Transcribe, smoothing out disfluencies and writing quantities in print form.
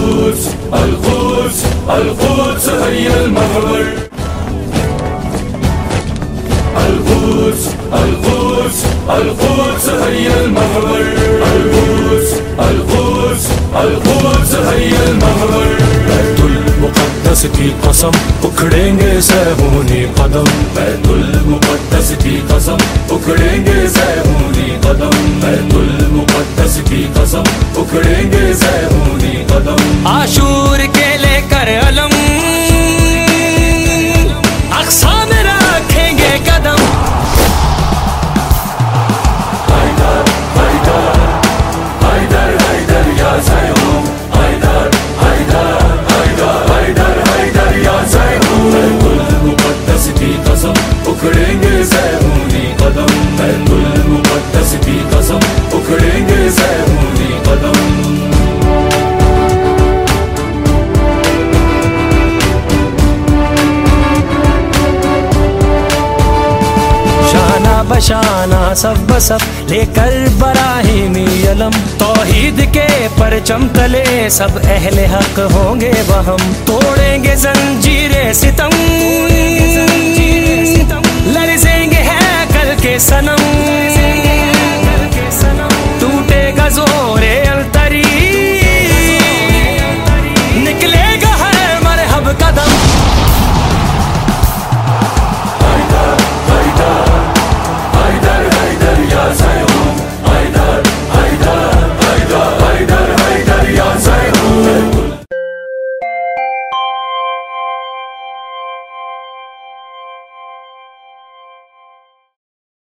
القدس القدس القدس هي المغبر. القدس القدس القدس هي المغبر. القدس القدس القدس هي المغبر. बैतुल मुक़द्दस की कसम उखड़ेंगे ज़ैबूनी कदम. बैतुल मुक़द्दस की कसम उखड़ेंगे ज़ैबूनी कदम. बैतुल मुक़द्दस की कसम उखड़ेंगे ज़ैबूनी कदम. आशूर के लेकर अलम अक़सा में रखेंगे कदम. हैदर हैदर हैदर हैदर या ज़ैहून. हैदर हैदर हैदर हैदर हैदर या ज़ैहून. बैतुल मुक़द्दस की कसम उखड़ेंगे ज़ैबूनी कदम. बैतुल मुक़द्दस की कसम उखड़ेंगे ज़ैबूनी कदम. बशाना सब बसब लेकर बराहीमी अलम. तौहीद के परचम तले सब अहले हक होंगे वहम. तोड़ेंगे जंजीरे सितम लरज़ेंगे है कल के सनम.